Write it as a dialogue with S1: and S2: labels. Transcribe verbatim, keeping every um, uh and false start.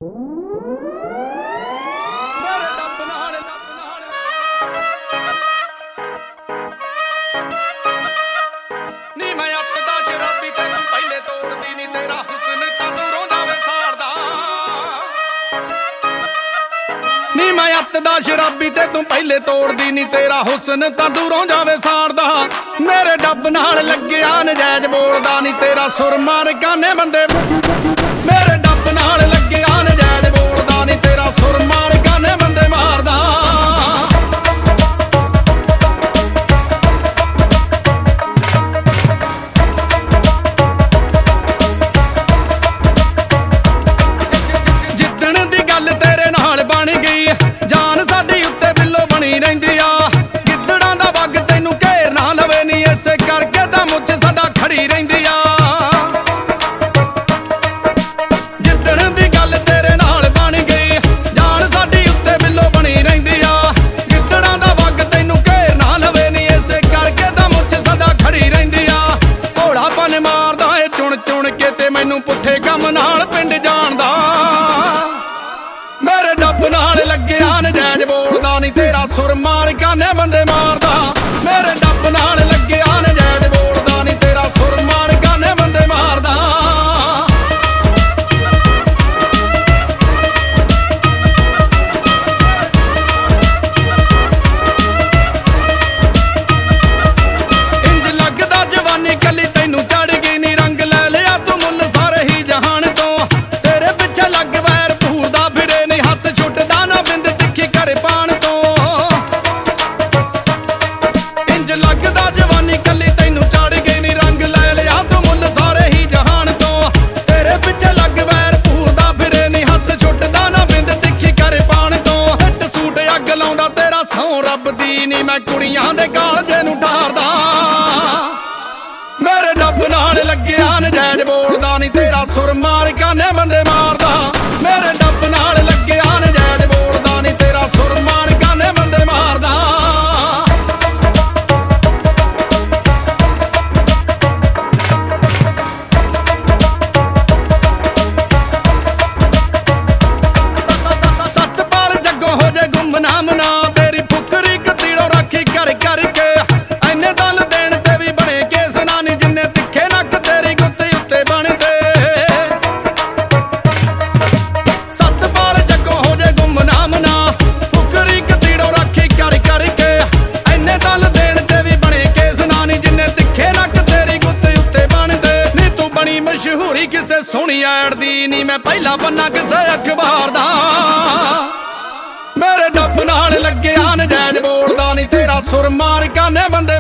S1: ਨੀ ਮੈਂ ਅੱਤ ਦਾ ਸ਼ਰਾਬੀ ਤੇ ਤੂੰ ਪਹਿਲੇ ਤੋੜਦੀ ਨੀ ਤੇਰਾ ਹੁਸਨ ਤਾਂ ਦੂਰੋਂ ਜਾਵੇ ਸਾੜਦਾ। ਨੀ ਮੈਂ ਅੱਤ ਦਾ ਸ਼ਰਾਬੀ ਤੇ ਤੂੰ ਪਹਿਲੇ ਤੋੜਦੀ ਨੀ ਤੇਰਾ ਹੁਸਨ ਤਾਂ ਦੂਰੋਂ ਜਾਵੇ ਸਾੜਦਾ। ਮੇਰੇ ਡੱਬ ਨਾਲ ਲੱਗਿਆ ਨਜਾਇਜ਼ ਬੋਲਦਾ ਨੀ ਤੇਰਾ ਸੁਰ ਮਾਰ ਕਾਨੇ ਬੰਦੇ। ਮੇਰੇ ਡੱਬ ਨਾਲ ਲੱਗਿਆ ਨਜਾਇਜ਼ ਬੋਲਦਾ ਨੀ ਤੇਰਾ ਸੁਰ ਮਾਰ ਕਾਨੇ ਬੰਦੇ ਮਾਰਦਾ। ਜਿੱਦਣ ਦੀ ਗੱਲ ਤੇਰੇ ਨਾਲ ਬਣ ਗਈ ਜਾਨ ਸਾਡੀ ਉੱਤੇ ਬਿੱਲੋ ਬਣੀ ਰਹਿੰਦੀ ਆ। ਗਿੱਦੜਾਂ ਦਾ ਵੱਗ ਤੈਨੂੰ ਘੇਰ ਨਾ ਲਵੇ ਨੀ ਇਸੇ ਕਰਕੇ ਤਾਂ ਮੁੱਛ ਸਦਾ ਖੜੀ ਰਹਿੰਦੀ ਆ। ਜਿੱਦਣ ਦੀ ਗੱਲ ਤੇਰੇ ਨਾਲ ਬਣ ਗਈ ਜਾਨ ਸਾਡੀ ਉੱਤੇ ਬਿੱਲੋ ਬਣੀ ਰਹਿੰਦੀ ਆ। ਗਿੱਦੜਾਂ ਦਾ ਵੱਗ ਤੈਨੂੰ ਘੇਰ ਨਾ ਲਵੇ ਨੀ ਇਸੇ ਕਰਕੇ ਤਾਂ ਮੁੱਛ ਸਦਾ ਖੜੀ ਰਹਿੰਦੀ ਆ। ਘੋੜਾ ਪਨ ਮਾਰਦਾ ਏ ਚੁਣ ਚੁਣ ਕੇ ਤੇ ਮੈਨੂੰ ਪੁੱਠੇ ਕੰਮ ਨਾਲ ਪਿੰਡ ਜਾਣਦਾ। ਮੇਰੇ ਡੱਬ ਨਾਲ ਲੱਗਿਆ ਨਜਾਇਜ਼ ਬੋਲਦਾ ਨੀ ਤੇਰਾ ਸੁਰ ਮਾਰ ਕਾਨੇ ਬੰਦੇ ਮਾਰਦਾ। ਮੇਰੇ ਡੱਬ ਨਾਲ ਲੱਗਿਆ ਨਜਾਇਜ਼ ਬੋਲਦਾ ਨੀ ਤੇਰਾ ਸੁਰ ਮਾਰ ਕਾਨੇ ਬੰਦੇ ਮਾਰਦਾ। ਇੰਜ ਲੱਗਦਾ ਜਵਾਨੀ ਕੱਲੀ ਤੈਨੂੰ ਚੜ ਗਈ ਨੀ ਰੰਗ ਲੈ ਲਿਆ ਤੂੰ ਮੁੱਲ ਸਾਰੇ ਹੀ ਜਹਾਨ ਤੋਂ। ਤੇਰੇ ਪਿੱਛੇ ਲੱਗ ਵੈਰ ਭੂਰਦਾ ਫਿਰੇ ਨੀ ਹੱਥ ਛੁੱਟਦਾ ਨਾ ਬਿੰਦ ਤਿੱਖੀ ਘਰੇ ਪਾਣ ਤੋਂ। ਇੰਜ ਲੱਗਦਾ ਜਵਾਨੀ ਕੱਲੀ ਤੈਨੂੰ ਚੜ ਗਈ ਨੀ ਰੰਗ ਲੈ ਲਿਆ ਤੂੰ ਮੁੱਲ ਸਾਰੇ ਹੀ ਜਹਾਨ ਤੋਂ। ਤੇਰੇ ਪਿੱਛੇ ਲੱਗ ਵੈਰ ਭੂਰਦਾ ਫਿਰੇ ਨੀ ਹੱਥ ਛੁੱਟਦਾ ਨਾ ਬਿੰਦ ਤਿੱਖੀ ਘਰੇ ਪਾਣ ਤੋਂ। ਹਿੱਟ ਸੂਟ ਅੱਗ ਲਾਉਂਦਾ ਤੇਰਾ ਸਹੁੰ ਰੱਬ ਦੀ ਨੀ ਮੈਂ ਕੁੜੀਆਂ ਦੇ ਕਾਲਜੇ ਨੂੰ ਠਾਰਦਾ। ਮੇਰੇ ਡੱਬ ਨਾਲ ਲੱਗਿਆ ਨਜਾਇਜ਼ ਬੋਲਦਾ ਨੀ ਤੇਰਾ ਸੁਰ ਮਾਰ ਕਾਨੇ ਬੰਦੇ ਮਾਰਦਾ। ਮੇਰੇ ਡੱਬ ਨਾਲ ਲੱਗਿਆ ਨਜਾਇਜ਼ ਬੋਲਦਾ ਨੀ ਤੇਰਾ ਸੁਰ ਮਾਰ ਕਾਨੇ ਬੰਦੇ ਮਾਰਦਾ। ਸੱਤ ਪਾਲ ਜੱਗੋਂ ਹੋ ਜੇ ਗੁੰਮਨਾਮ ਨਾ ਤੇਰੀ ਫੁਕਰੀ ਕਤੀੜੋਂ ਰਾਖੀ ਕਰ ਕਰਕੇ। ਐਨੇ ਦਲ ਦੇਣ ਤੇ ਵੀ ਬਣੇ ਕੇਸ ਨਾ ਨੀ ਜਿੰਨੇ ਤਿੱਖੇ ਨੱਕ ਤੇਰੀ ਗੁੱਤੀ ਉੱਤੇ ਬਣਦੇ। ਸੱਤ ਪਾਲ ਜੱਗੋਂ ਹੋ ਜੇ ਗੁੰਮਨਾਮ ਨਾ ਫੁਕਰੀ ਕਤੀੜੋਂ ਰਾਖੀ ਕਰ ਕਰਕੇ। ਐਨੇ ਦਲ ਦੇਣ ਤੇ ਵੀ ਬਣੇ ਕੇਸ ਨਾ ਨੀ ਜਿੰਨੇ ਤਿੱਖੇ ਨੱਕ ਤੇਰੀ ਗੁੱਤੀ ਉੱਤੇ ਬਣਦੇ। ਨੀ ਤੂੰ ਬਣੀ ਮਸ਼ਹੂਰੀ ਕਿਸੇ ਸੋਹਣੀ ਐਡ ਦੀ ਨੀ ਮੈਂ ਪਹਿਲਾ ਬੰਨਾ ਕਿਸੇ ਅਖਬਾਰ ਦਾ। ਮੇਰੇ ਡੱਬ ਨਾਲ ਲੱਗਿਆ ਨਜਾਇਜ਼ ਬੋਲਦਾ ਨੀ ਤੇਰਾ ਸੁਰ ਮਾਰ ਕਾਨੇ ਬੰਦੇ